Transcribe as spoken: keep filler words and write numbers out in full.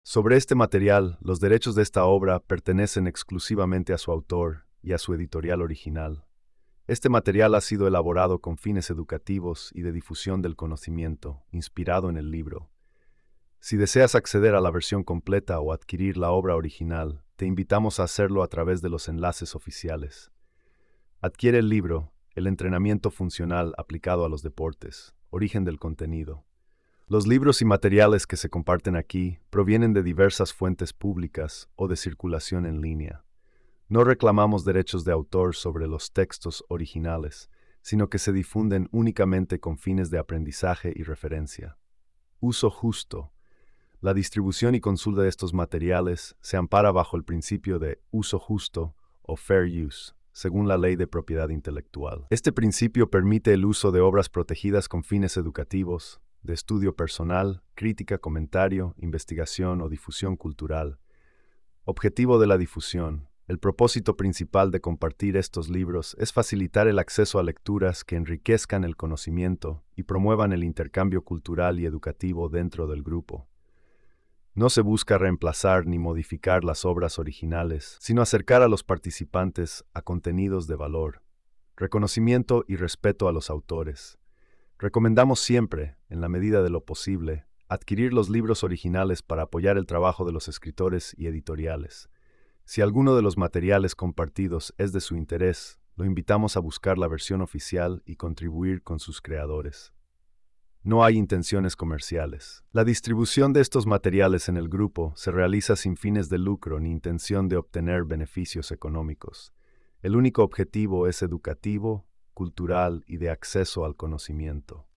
Sobre este material, los derechos de esta obra pertenecen exclusivamente a su autor y a su editorial original. Este material ha sido elaborado con fines educativos y de difusión del conocimiento, inspirado en el libro. Si deseas acceder a la versión completa o adquirir la obra original, te invitamos a hacerlo a través de los enlaces oficiales. Adquiere el libro, El entrenamiento funcional aplicado a los deportes, origen del contenido. Los libros y materiales que se comparten aquí provienen de diversas fuentes públicas o de circulación en línea. No reclamamos derechos de autor sobre los textos originales, sino que se difunden únicamente con fines de aprendizaje y referencia. Uso justo. La distribución y consulta de estos materiales se ampara bajo el principio de uso justo o fair use, según la Ley de Propiedad Intelectual. Este principio permite el uso de obras protegidas con fines educativos, de estudio personal, crítica, comentario, investigación o difusión cultural. Objetivo de la difusión. El propósito principal de compartir estos libros es facilitar el acceso a lecturas que enriquezcan el conocimiento y promuevan el intercambio cultural y educativo dentro del grupo. No se busca reemplazar ni modificar las obras originales, sino acercar a los participantes a contenidos de valor, reconocimiento y respeto a los autores. Recomendamos siempre, en la medida de lo posible, adquirir los libros originales para apoyar el trabajo de los escritores y editoriales. Si alguno de los materiales compartidos es de su interés, lo invitamos a buscar la versión oficial y contribuir con sus creadores. No hay intenciones comerciales. La distribución de estos materiales en el grupo se realiza sin fines de lucro ni intención de obtener beneficios económicos. El único objetivo es educativo, cultural y de acceso al conocimiento.